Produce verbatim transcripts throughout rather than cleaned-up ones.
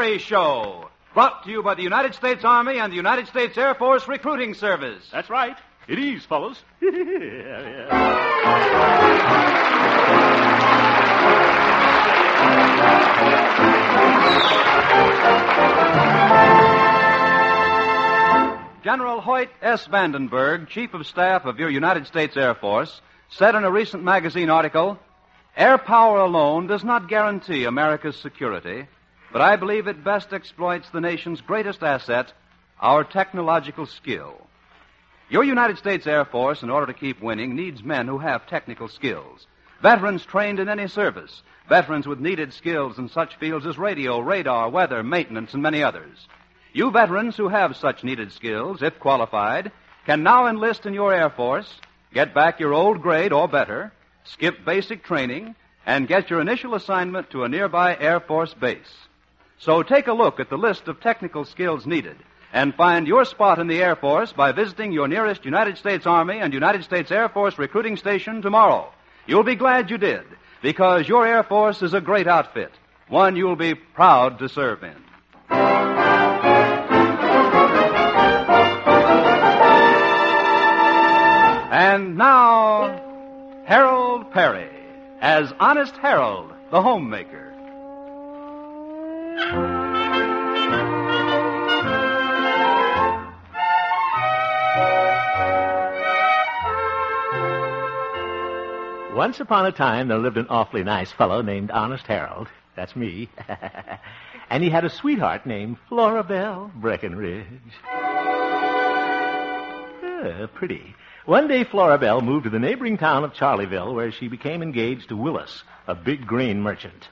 Perry Show, brought to you by the United States Army and the United States Air Force Recruiting Service. That's right. It is, fellas. yeah, yeah. General Hoyt S. Vandenberg, Chief of Staff of your United States Air Force, said in a recent magazine article, "Air power alone does not guarantee America's security, but I believe it best exploits the nation's greatest asset, our technological skill." Your United States Air Force, in order to keep winning, needs men who have technical skills. Veterans trained in any service. Veterans with needed skills in such fields as radio, radar, weather, maintenance, and many others. You veterans who have such needed skills, if qualified, can now enlist in your Air Force, get back your old grade or better, skip basic training, and get your initial assignment to a nearby Air Force base. So take a look at the list of technical skills needed and find your spot in the Air Force by visiting your nearest United States Army and United States Air Force recruiting station tomorrow. You'll be glad you did, because your Air Force is a great outfit, one you'll be proud to serve in. And now, Harold Perry as Honest Harold, the homemaker. Once upon a time, there lived an awfully nice fellow named Honest Harold. That's me. And he had a sweetheart named Florabelle Breckenridge. Uh, pretty. One day, Florabelle moved to the neighboring town of Charleville, where she became engaged to Willis, a big grain merchant.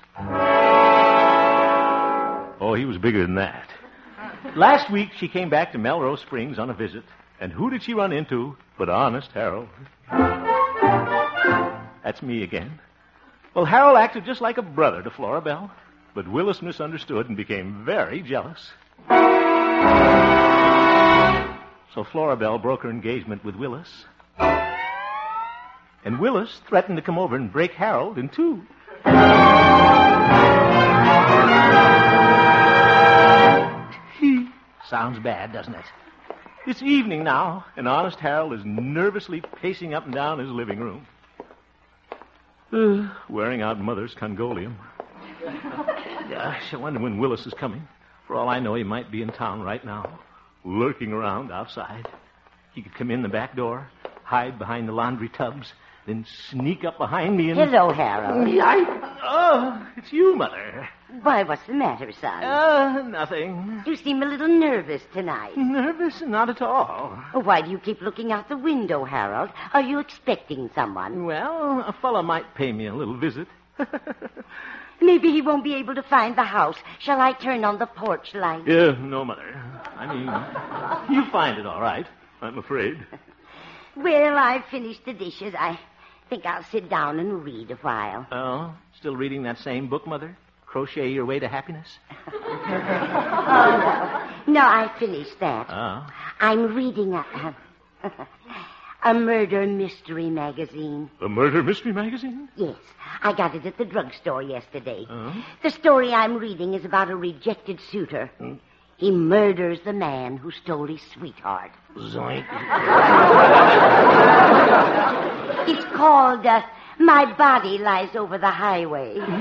Oh, he was bigger than that. Last week, she came back to Melrose Springs on a visit, and who did she run into but Honest Harold? That's me again. Well, Harold acted just like a brother to Florabelle, but Willis misunderstood and became very jealous. So Florabelle broke her engagement with Willis. And Willis threatened to come over and break Harold in two. Sounds bad, doesn't it? It's evening now, and Honest Harold is nervously pacing up and down his living room, uh, wearing out Mother's Congolium. Gosh, I wonder when Willis is coming. For all I know, he might be in town right now, lurking around outside. He could come in the back door, hide behind the laundry tubs, then sneak up behind me and... Hello, Harold. I... Oh, it's you, Mother. Why, what's the matter, son? Uh, nothing. You seem a little nervous tonight. Nervous? Not at all. Why do you keep looking out the window, Harold? Are you expecting someone? Well, a fellow might pay me a little visit. Maybe he won't be able to find the house. Shall I turn on the porch light? Yeah, no, Mother. I mean, you find it all right, I'm afraid. Well, I've finished the dishes. I think I'll sit down and read a while. Oh, still reading that same book, Mother? Crochet Your Way to Happiness? Oh, no. No, I finished that. Oh. I'm reading a, a murder mystery magazine. A murder mystery magazine? Yes. I got it at the drugstore yesterday. Oh. The story I'm reading is about a rejected suitor. Hmm? He murders the man who stole his sweetheart. Zoink. It's called uh, My Body Lies Over the Highway. Oh,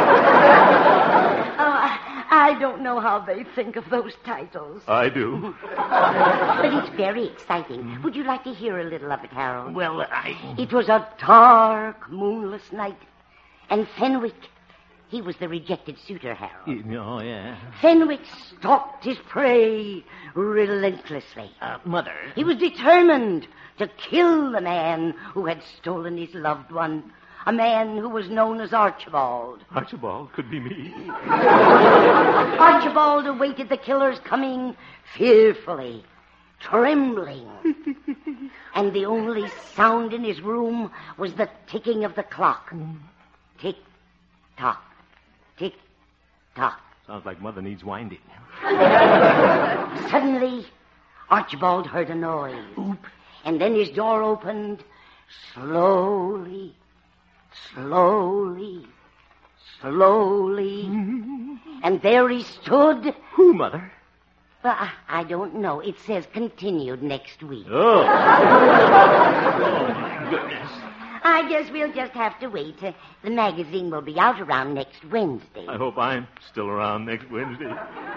I, I don't know how they think of those titles. I do. But it's very exciting. Mm-hmm. Would you like to hear a little of it, Harold? Well, I... It was a dark, moonless night, and Fenwick... He was the rejected suitor, Harold. Oh, yeah. Fenwick stalked his prey relentlessly. Uh, Mother. He was determined to kill the man who had stolen his loved one. A man who was known as Archibald. Archibald could be me. Archibald awaited the killer's coming fearfully, trembling. And the only sound in his room was the ticking of the clock. Tick, tock. Tick, tock. Sounds like Mother needs winding. Suddenly, Archibald heard a noise. Oop. And then his door opened slowly, slowly, slowly. And there he stood. Who, Mother? Well, I, I don't know. It says continued next week. Oh. Oh, my goodness. I guess we'll just have to wait. Uh, the magazine will be out around next Wednesday. I hope I'm still around next Wednesday.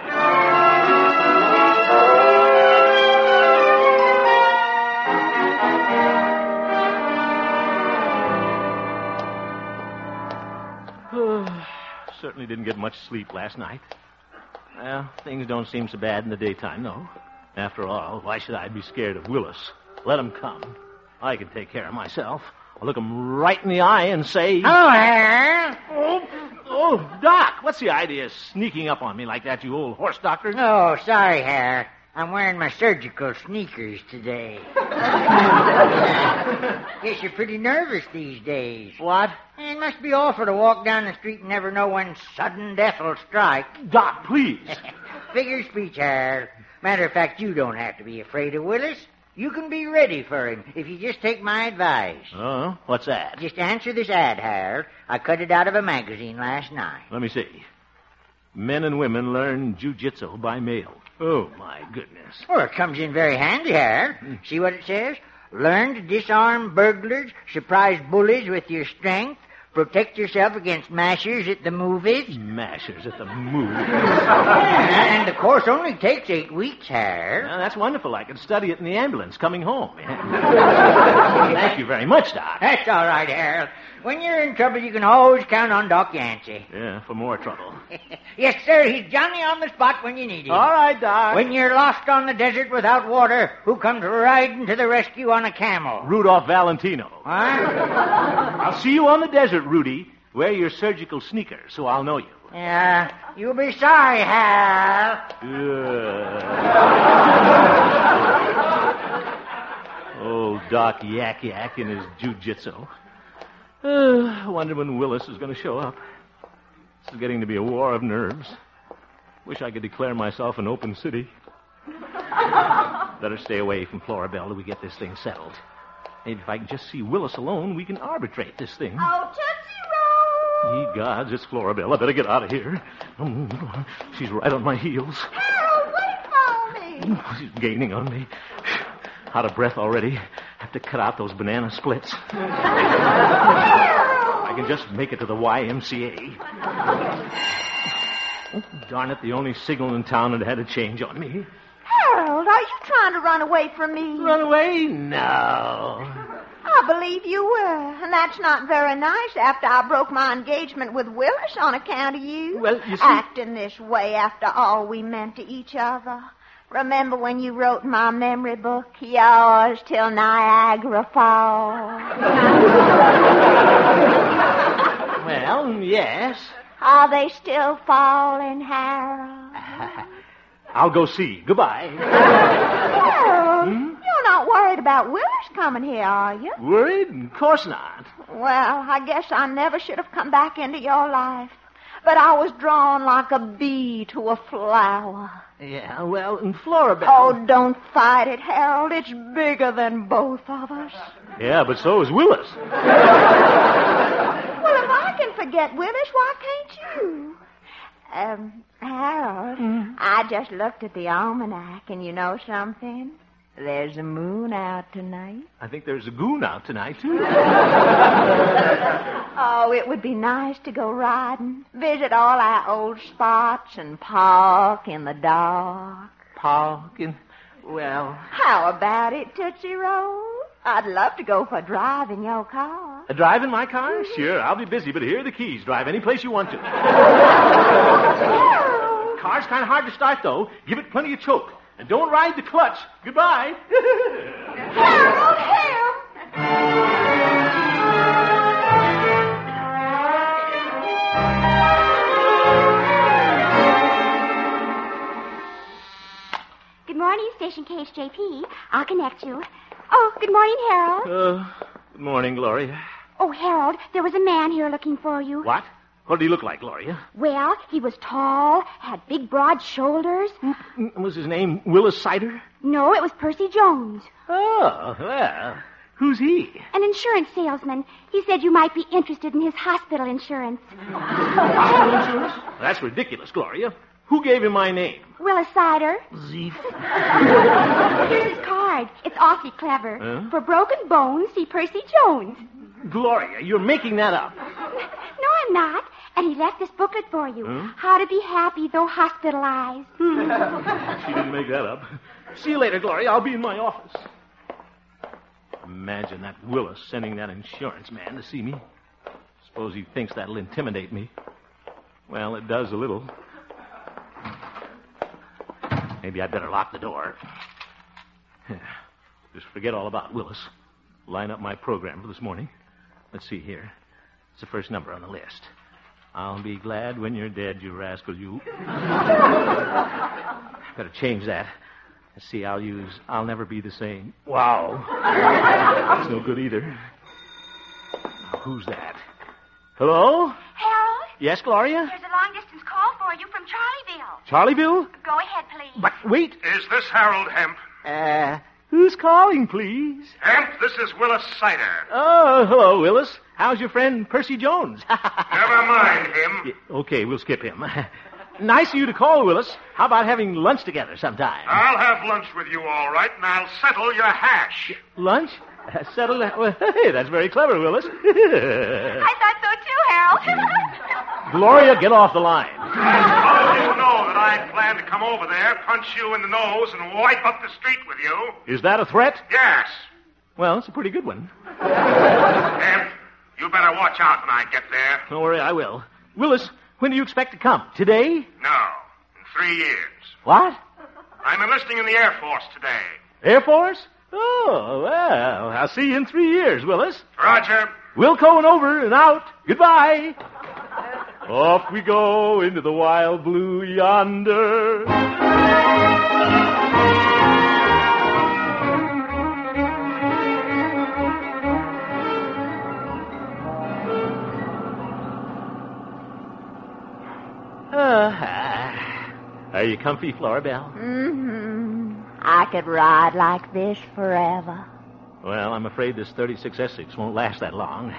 Certainly didn't get much sleep last night. Well, things don't seem so bad in the daytime, though. After all, why should I be scared of Willis? Let him come. I can take care of myself. I'll look him right in the eye and say... Hello, Harold. Oh, oh, Doc, what's the idea of sneaking up on me like that, you old horse doctor? Oh, sorry, Harold. I'm wearing my surgical sneakers today. Guess you're pretty nervous these days. What? It must be awful to walk down the street and never know when sudden death will strike. Doc, please. Figure speech, Harold. Matter of fact, you don't have to be afraid of Willis. You can be ready for him if you just take my advice. Oh, what's that? Just answer this ad, Harold. I cut it out of a magazine last night. Let me see. Men and women learn jujitsu by mail. Oh, my goodness. Well, it comes in very handy, Harold. See what it says? Learn to disarm burglars, surprise bullies with your strength, protect yourself against mashers at the movies. Mashers at the movies. And the course only takes eight weeks, Harold. Well, that's wonderful. I can study it in the ambulance coming home. Thank you very much, Doc. That's all right, Harold. When you're in trouble, you can always count on Doc Yancey. Yeah, for more trouble. Yes, sir. He's Johnny on the spot when you need him. All right, Doc. When you're lost on the desert without water, who comes riding to the rescue on a camel? Rudolph Valentino. Huh? I'll see you on the desert, Rudy. Wear your surgical sneakers so I'll know you. Yeah, you'll be sorry, Hal. Old Doc Yak Yak in his jujitsu. Uh, I wonder when Willis is going to show up. This is getting to be a war of nerves. Wish I could declare myself an open city. Better stay away from Florabelle till we get this thing settled. Maybe if I can just see Willis alone, we can arbitrate this thing. Oh, Tootsie Roll! Ye gods, it's Florabelle. I better get out of here. She's right on my heels. Harold, wait for me! She's gaining on me. Out of breath already. Have to cut out those banana splits. I can just make it to the Y M C A. Oh, darn it, the only signal in town that had a change on me. Harold, are you trying to run away from me? Run away? No. I believe you were, and that's not very nice after I broke my engagement with Willis on account of you. Well, you see... Acting this way after all we meant to each other. Remember when you wrote in my memory book, yours till Niagara Falls? Well, yes. Are they still falling, Harold? I'll go see. Goodbye. Harold, hmm? You're not worried about Willis coming here, are you? Worried? Of course not. Well, I guess I never should have come back into your life. But I was drawn like a bee to a flower. Yeah, well, in Florabelle... Oh, don't fight it, Harold. It's bigger than both of us. Yeah, but so is Willis. Well, if I can forget Willis, why can't you? Um, Harold, mm. I just looked at the almanac, and you know something? There's a moon out tonight. I think there's a goon out tonight, too. Oh, it would be nice to go riding, visit all our old spots, and park in the dark. Park in... Well... How about it, Tootsie Roll? I'd love to go for a drive in your car. A drive in my car? Mm-hmm. Sure, I'll be busy, but here are the keys. Drive any place you want to. Car's kind of hard to start, though. Give it plenty of choke. And don't ride the clutch. Goodbye. Harold, help! Good morning, Station K H J P. I'll connect you. Oh, good morning, Harold. Uh, good morning, Gloria. Oh, Harold, there was a man here looking for you. What? What did he look like, Gloria? Well, he was tall, had big, broad shoulders. Was his name Willis Sider? No, it was Percy Jones. Oh, well, Who's he? An insurance salesman. He said you might be interested in his hospital insurance. Hospital insurance? That's ridiculous, Gloria. Who gave him my name? Willis Sider. Zeef. Here's his card. It's awfully clever. Huh? For broken bones, see Percy Jones. Gloria, you're making that up. No, I'm not. And he left this booklet for you. Huh? How to be happy though hospitalized. She didn't make that up. See you later, Gloria. I'll be in my office. Imagine that Willis sending that insurance man to see me. Suppose he thinks that'll intimidate me. Well, it does a little. Maybe I'd better lock the door. Just forget all about Willis. Line up my program for this morning. Let's see here. It's the first number on the list. I'll be glad when you're dead, you rascal, you. Better change that. Let's see, I'll use I'll never be the same. Wow. That's no good either. Now, who's that? Hello? Harold? Yes, Gloria? There's a long-distance call for you from Charlieville. Charlieville? Go ahead, please. But wait. Is this Harold Hemp? Uh, who's calling, please? Hemp, this is Willis Sider. Oh, hello, Willis. How's your friend Percy Jones? Never mind him. Yeah, okay, we'll skip him. Nice of you to call, Willis. How about having lunch together sometime? I'll have lunch with you, all right, and I'll settle your hash. Lunch? Uh, settle that? Well, hey, that's very clever, Willis. I thought so too, Harold. Gloria, get off the line. How did you know that I plan to come over there, punch you in the nose, and wipe up the street with you? Is that a threat? Yes. Well, it's a pretty good one. Hemp, you better watch out when I get there. Don't worry, I will. Willis, when do you expect to come? Today? No, in three years. What? I'm enlisting in the Air Force today. Air Force? Oh, well, I'll see you in three years, Willis. Roger. Wilco and over and out. Goodbye. Off we go into the wild blue yonder. Uh, are you comfy, Florabelle? Mm-hmm. I could ride like this forever. Well, I'm afraid this thirty-six Essex won't last that long.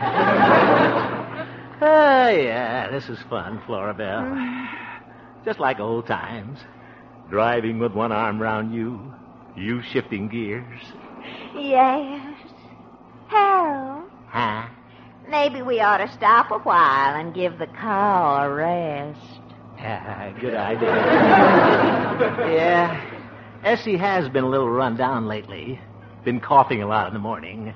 Oh, yeah, this is fun, Florabelle. Mm. Just like old times. Driving with one arm round you, you shifting gears. Yes. Harold. Huh? Maybe we ought to stop a while and give the car a rest. Yeah, good idea. Yeah. Essie has been a little run down lately. Been coughing a lot in the morning.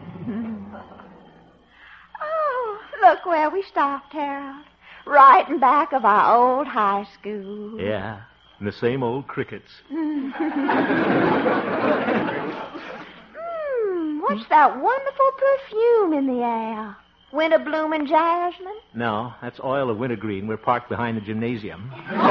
Oh, look where we stopped, Harold. Right in back of our old high school. Yeah, and the same old crickets. Hmm, what's that wonderful perfume in the air? Winter blooming jasmine? No, that's oil of wintergreen. We're parked behind the gymnasium.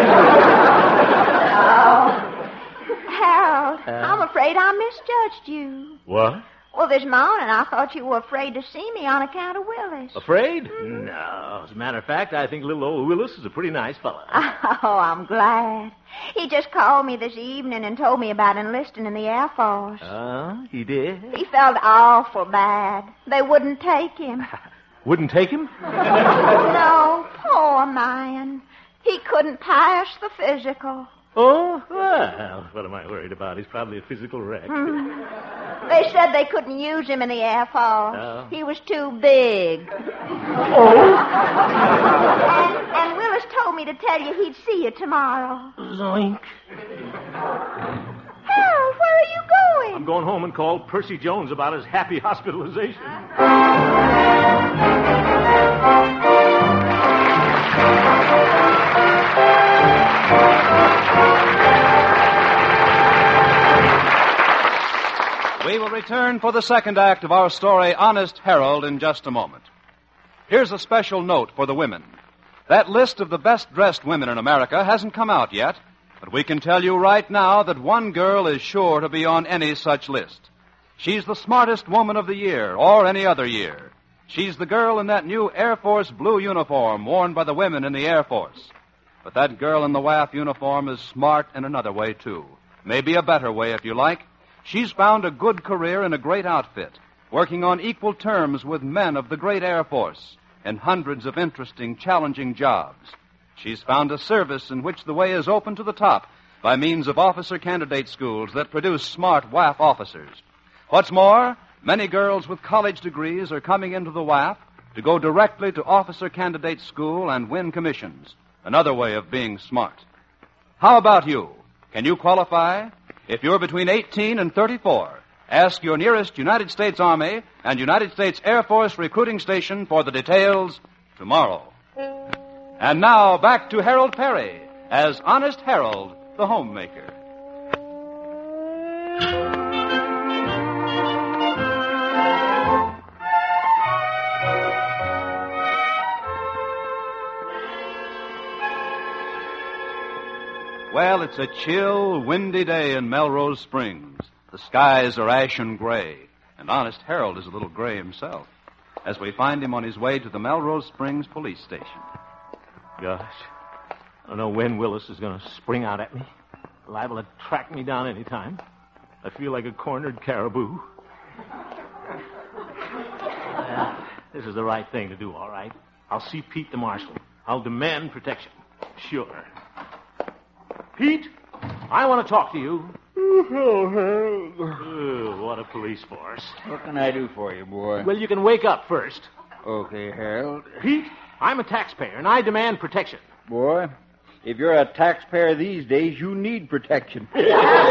Oh. Harold, Uh, I'm afraid I misjudged you. What? Well, this morning I thought you were afraid to see me on account of Willis. Afraid? No. As a matter of fact, I think little old Willis is a pretty nice fellow. Oh, I'm glad. He just called me this evening and told me about enlisting in the Air Force. Oh, he did? He felt awful bad. They wouldn't take him. Wouldn't take him? No, poor man. He couldn't pass the physical. Oh, well, what am I worried about? He's probably a physical wreck. Hmm. They said they couldn't use him in the Air Force. Oh. He was too big. Oh? And, and Willis told me to tell you he'd see you tomorrow. Zoink. Harold, where are you going? I'm going home and call Percy Jones about his happy hospitalization. We will return for the second act of our story, Honest Harold, in just a moment. Here's a special note for the women. That list of the best-dressed women in America hasn't come out yet, but we can tell you right now that one girl is sure to be on any such list. She's the smartest woman of the year, or any other year. She's the girl in that new Air Force blue uniform worn by the women in the Air Force. But that girl in the W A F uniform is smart in another way, too. Maybe a better way, if you like. She's found a good career in a great outfit, working on equal terms with men of the great Air Force in hundreds of interesting, challenging jobs. She's found a service in which the way is open to the top by means of officer candidate schools that produce smart W A F officers. What's more, many girls with college degrees are coming into the W A F to go directly to officer candidate school and win commissions. Another way of being smart. How about you? Can you qualify? If you're between eighteen and thirty-four, ask your nearest United States Army and United States Air Force recruiting station for the details tomorrow. And now back to Harold Perry as Honest Harold, the homemaker. Well, it's a chill, windy day in Melrose Springs. The skies are ashen gray, and Honest Harold is a little gray himself, as we find him on his way to the Melrose Springs police station. Gosh, I don't know when Willis is going to spring out at me. Liable to track me down any time. I feel like a cornered caribou. Uh, this is the right thing to do, all right. I'll see Pete the marshal. I'll demand protection. Sure. Pete, I want to talk to you. Oh, Harold. Oh, what a police force. What can I do for you, boy? Well, you can wake up first. Okay, Harold. Pete, I'm a taxpayer, and I demand protection. Boy, if you're a taxpayer these days, you need protection. Yes,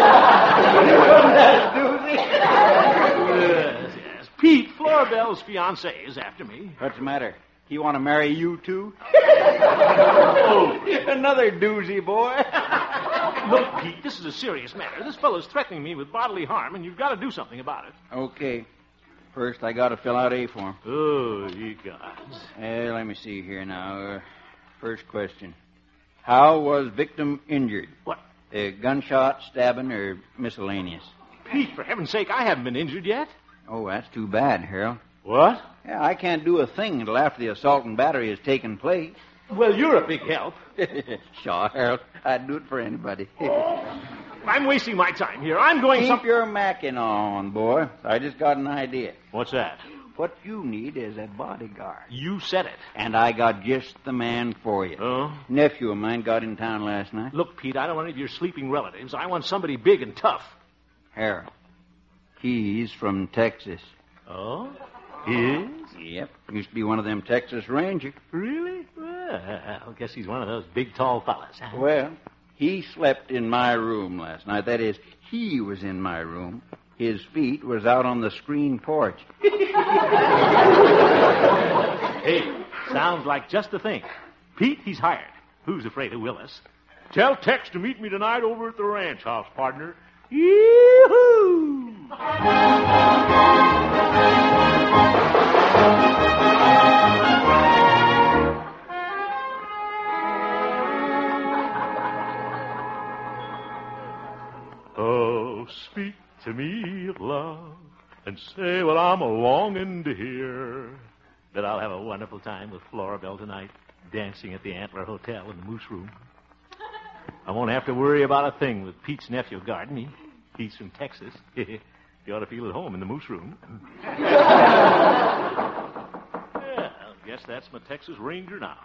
yes. Pete, Florabelle's fiancé is after me. What's the matter? He want to marry you, too? Oh. Another doozy, boy. Look, Pete, this is a serious matter. This fellow's threatening me with bodily harm, and you've got to do something about it. Okay. First, I got to fill out A form. Oh, ye gods. Uh, let me see here now. Uh, first question. How was victim injured? What? Uh, gunshot, stabbing, or miscellaneous? Pete, for heaven's sake, I haven't been injured yet. Oh, that's too bad, Harold. What? Yeah, I can't do a thing until after the assault and battery has taken place. Well, you're a big help. Sure, Harold. I'd do it for anybody. I'm wasting my time here. I'm going Keep some... your macking on, boy. I just got an idea. What's that? What you need is a bodyguard. You said it. And I got just the man for you. Oh? Nephew of mine got in town last night. Look, Pete, I don't want any of your sleeping relatives. I want somebody big and tough. Harold. He's from Texas. Oh? Is? Yep. Used to be one of them Texas Rangers. Really? Well, I guess he's one of those big, tall fellas. Huh? Well, he slept in my room last night. That is, he was in my room. His feet was out on the screen porch. Hey, sounds like just the thing. Pete, he's hired. Who's afraid of Willis? Tell Tex to meet me tonight over at the ranch house, partner. Yoo-hoo! Oh, speak to me of love and say what I'm a longing to hear. Bet I'll have a wonderful time with Florabelle tonight, dancing at the Antler Hotel in the Moose Room. I won't have to worry about a thing with Pete's nephew guarding me. He's from Texas. You ought to feel at home in the Moose Room. Yeah, I guess that's my Texas Ranger now.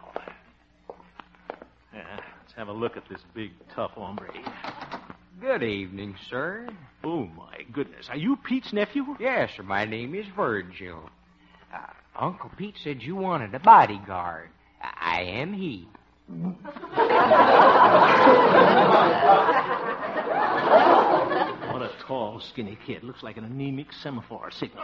Yeah, let's have a look at this big, tough hombre. Good evening, sir. Oh, my goodness. Are you Pete's nephew? Yes, sir. My name is Virgil. Uh, Uncle Pete said you wanted a bodyguard. I am he. What a tall, skinny kid. Looks like an anemic semaphore signal.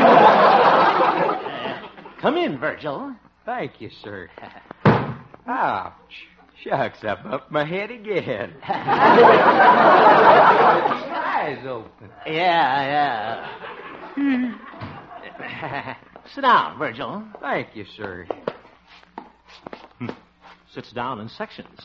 uh, come in, Virgil. Thank you, sir. Ouch. Shucks, I bumped my head again. Eyes open. Yeah, yeah. Sit down, Virgil. Thank you, sir. Sits down in sections.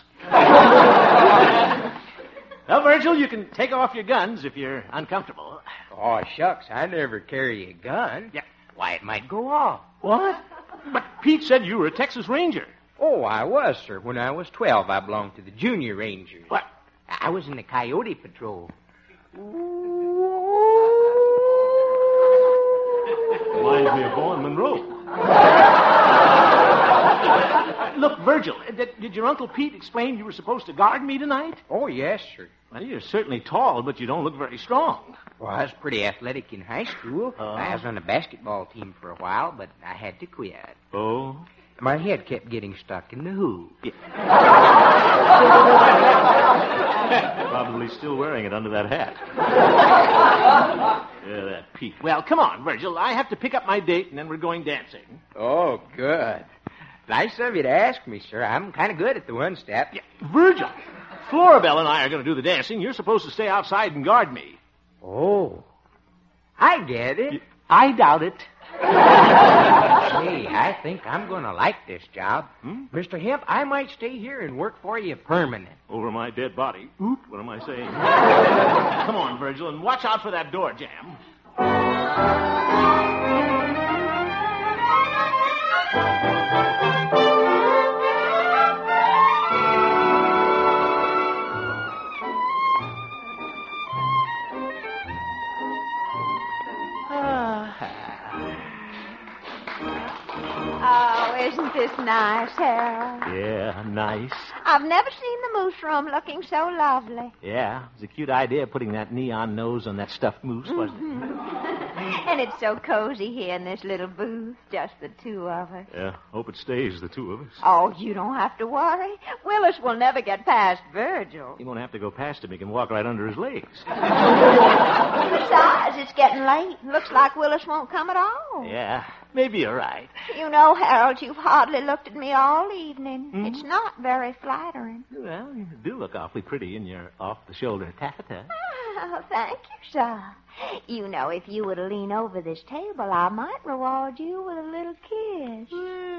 Well, Virgil, you can take off your guns if you're uncomfortable. Oh, shucks, I never carry a gun. Yeah. Why, it might go off. What? But Pete said you were a Texas Ranger. Oh, I was, sir. When I was twelve, I belonged to the Junior Rangers. What? I was in the Coyote Patrol. Reminds me of Bowen Monroe. Look, Virgil, did, did your Uncle Pete explain you were supposed to guard me tonight? Oh, yes, sir. Well, you're certainly tall, but you don't look very strong. Well, I was pretty athletic in high school. Uh. I was on the basketball team for a while, but I had to quit. Oh? My head kept getting stuck in the hoop. Probably still wearing it under that hat. Yeah, that Pete. Well, come on, Virgil. I have to pick up my date, and then we're going dancing. Oh, good. Nice of you to ask me, sir. I'm kind of good at the one step. Yeah, Virgil, Florabelle and I are going to do the dancing. You're supposed to stay outside and guard me. Oh, I get it. I doubt it. Hey, I think I'm going to like this job. Hmm? Mister Hemp, I might stay here and work for you permanent. Over my dead body. Oop, what am I saying? Come on, Virgil, and watch out for that door jam. Oh, isn't this nice, Harold? Yeah, nice. I've never seen the moose room looking so lovely. Yeah, it's a cute idea putting that neon nose on that stuffed moose, wasn't it? And it's so cozy here in this little booth, just the two of us. Yeah, hope it stays the two of us. Oh, you don't have to worry. Willis will never get past Virgil. He won't have to go past him. He can walk right under his legs. Besides, it's getting late. Looks like Willis won't come at all. Yeah, maybe you're right. You know, Harold, you've hardly looked at me all evening. Hmm? It's not very flattering. Well, you do look awfully pretty in your off-the-shoulder taffeta. Oh, thank you, sir. You know, if you were to lean over this table, I might reward you with a little kiss.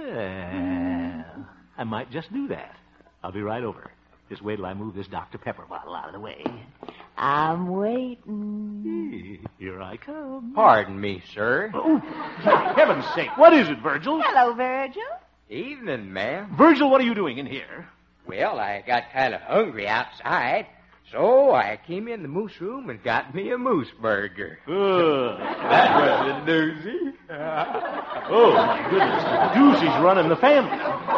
Well, I might just do that. I'll be right over. Just wait till I move this Doctor Pepper bottle out of the way. I'm waiting. Here I come. Pardon me, sir. Oh, for heaven's sake, what is it, Virgil? Hello, Virgil. Evening, ma'am. Virgil, what are you doing in here? Well, I got kind of hungry outside, so I came in the moose room and got me a moose burger. Uh, That was a doozy. oh, my goodness. Doozy's running the family.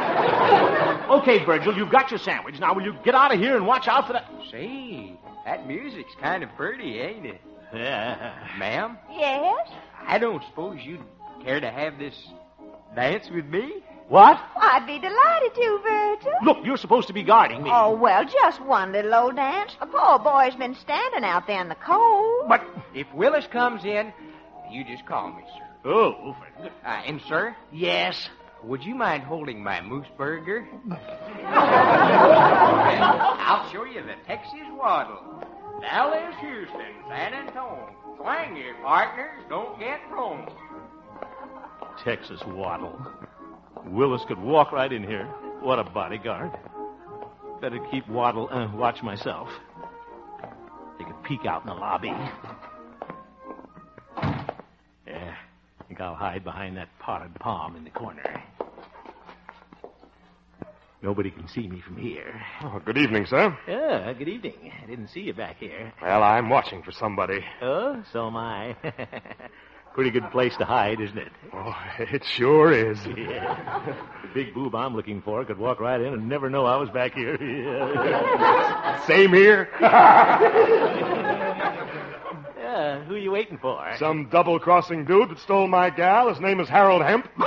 Okay, Virgil, you've got your sandwich. Now, will you get out of here and watch out for that? Say, that music's kind of pretty, ain't it? Yeah. Ma'am, Yes? I don't suppose you'd care to have this dance with me? What? I'd be delighted to, Virgil. Look, you're supposed to be guarding me. Oh, well, just one little old dance. The poor boy's been standing out there in the cold. But, If Willis comes in, you just call me, sir. oh, Uh, and, sir, yes. would you mind holding my moose burger? I'll show you the Texas waddle. Dallas, Houston, San Antonio. Swing your partners, don't get thrown. Texas waddle. Willis could walk right in here. What a bodyguard. Better keep Waddle, uh, watch myself. Take a peek out in the lobby. Yeah, I think I'll hide behind that potted palm in the corner. Nobody can see me from here. Oh, good evening, sir. Yeah, good evening. I didn't see you back here. Well, I'm watching for somebody. Oh, so am I. Pretty good place to hide, isn't it? Oh, it sure is. Yeah. The big boob I'm looking for could walk right in and never know I was back here. Same here. Yeah, who are you waiting for? Some double-crossing dude that stole my gal. His name is Harold Hemp. When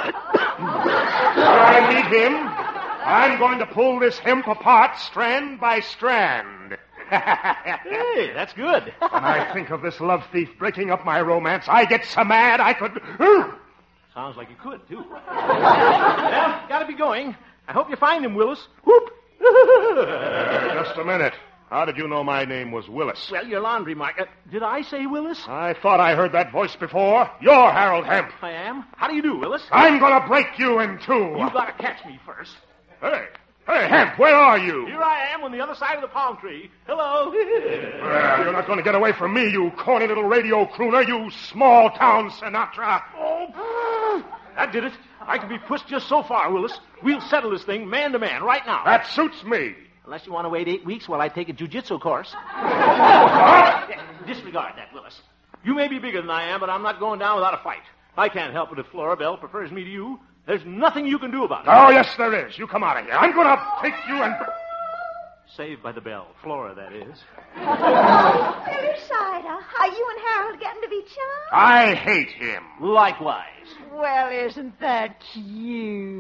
I meet him, I'm going to pull this hemp apart strand by strand. Hey, that's good. When I think of this love thief breaking up my romance, I get so mad I could... Sounds like you could, too. Well, gotta be going. I hope you find him, Willis. Whoop! Uh, just a minute. How did you know my name was Willis? Well, your laundry market. Did I say Willis? I thought I heard that voice before. You're Harold Hemp. I am. How do you do, Willis? I'm going to break you in two. You gotta catch me first. Hey, hey, Hemp, where are you? Here I am on the other side of the palm tree. Hello. Well, you're not going to get away from me, you corny little radio crooner, you small-town Sinatra. Oh, that did it. I can be pushed just so far, Willis. We'll settle this thing man to man right now. That suits me. Unless you want to wait eight weeks while I take a jiu-jitsu course. Yeah, disregard that, Willis. You may be bigger than I am, but I'm not going down without a fight. I can't help it if Flora Belle prefers me to you. There's nothing you can do about it. Oh, yes, there is. You come out of here. I'm going to take you and... Saved by the bell. Flora, that is. Oh, Phyllicider, are you and Harold getting to be chums? I hate him. Likewise. Well, isn't that cute?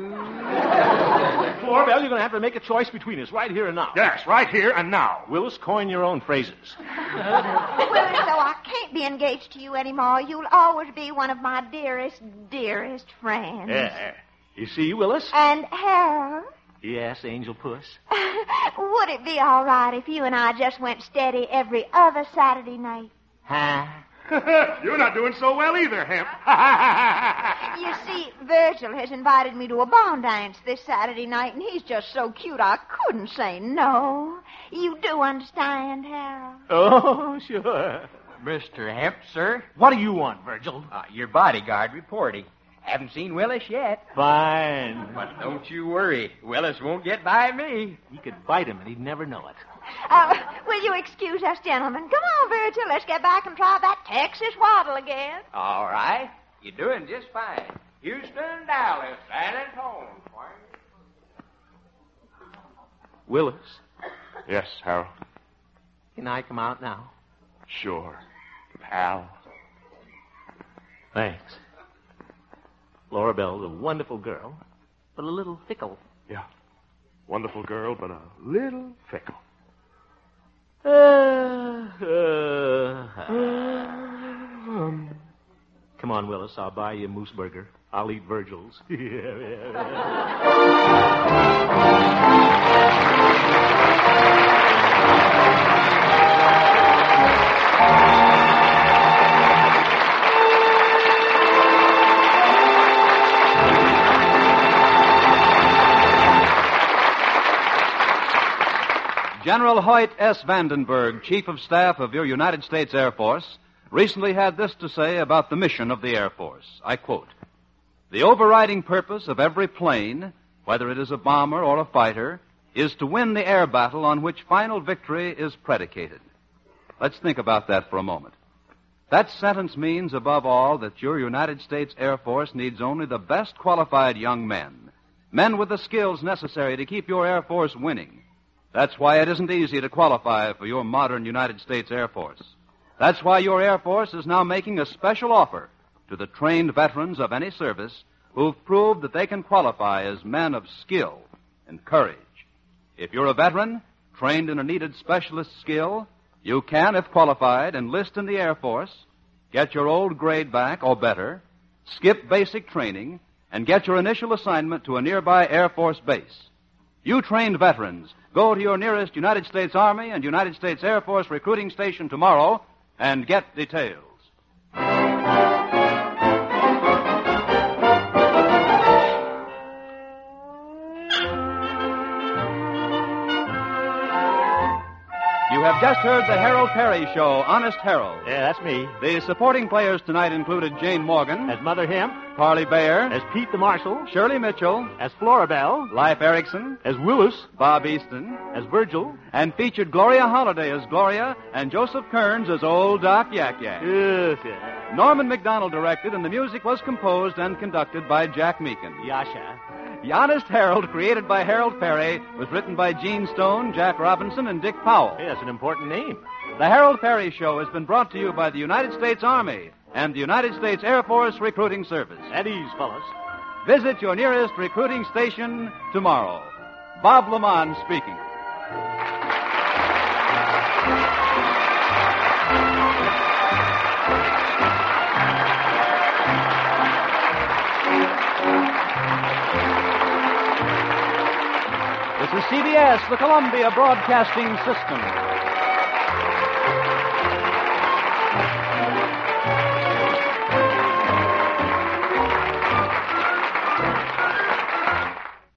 Flora Belle, you're going to have to make a choice between us right here and now. Yes, right here and now. Willis, coin your own phrases. Well, as though I can't be engaged to you anymore, you'll always be one of my dearest, dearest friends. Yeah. You see, Willis? And Harold? Yes, Angel Puss. Would it be all right if you and I just went steady every other Saturday night? Huh? You're not doing so well either, Hemp. You see, Virgil has invited me to a barn dance this Saturday night, and he's just so cute I couldn't say no. You do understand, Harold? Oh, sure. Mister Hemp, sir. What do you want, Virgil? Uh, your bodyguard reporting. Haven't seen Willis yet. Fine. But don't you worry. Willis won't get by me. He could bite him and he'd never know it. Uh, will you excuse us, gentlemen? Come on, Virgil. Let's get back and try that Texas waddle again. All right. You're doing just fine. Houston, Dallas, San Antonio. Willis, Yes, Harold. can I come out now? Sure. Pal. Thanks. Flora Belle's a wonderful girl, but a little fickle. Yeah. Wonderful girl, but a little fickle. Uh, uh, Come on, Willis. I'll buy you a moose burger. I'll eat Virgil's. General Hoyt S. Vandenberg, Chief of Staff of your United States Air Force, recently had this to say about the mission of the Air Force. I quote, "The overriding purpose of every plane, whether it is a bomber or a fighter, is to win the air battle on which final victory is predicated." Let's think about that for a moment. That sentence means, above all, that your United States Air Force needs only the best qualified young men, men with the skills necessary to keep your Air Force winning. That's why it isn't easy to qualify for your modern United States Air Force. That's why your Air Force is now making a special offer to the trained veterans of any service who've proved that they can qualify as men of skill and courage. If you're a veteran, trained in a needed specialist skill, you can, if qualified, enlist in the Air Force, get your old grade back or better, skip basic training, and get your initial assignment to a nearby Air Force base. You trained veterans, go to your nearest United States Army and United States Air Force recruiting station tomorrow and get details. You have just heard the Harold Perry Show, Honest Harold. Yeah, that's me. The supporting players tonight included Jane Morgan, As Mother Hemp, Parley Bayer, as Pete the Marshal, Shirley Mitchell, as Flora Belle, Life Erickson, as Willis, Bob Easton, as Virgil. and featured Gloria Holliday as Gloria and Joseph Kearns as Old Doc Yak Yak. Yes, yeah. Norman McDonald directed, and the music was composed and conducted by Jack Meakin. Yasha. The Honest Harold, created by Harold Perry, was written by Gene Stone, Jack Robinson, and Dick Powell. Yeah, that's an important name. The Harold Perry Show has been brought to you by the United States Army and the United States Air Force Recruiting Service. At ease, fellas. Visit your nearest recruiting station tomorrow. Bob Lamont speaking. This is C B S, the Columbia Broadcasting System.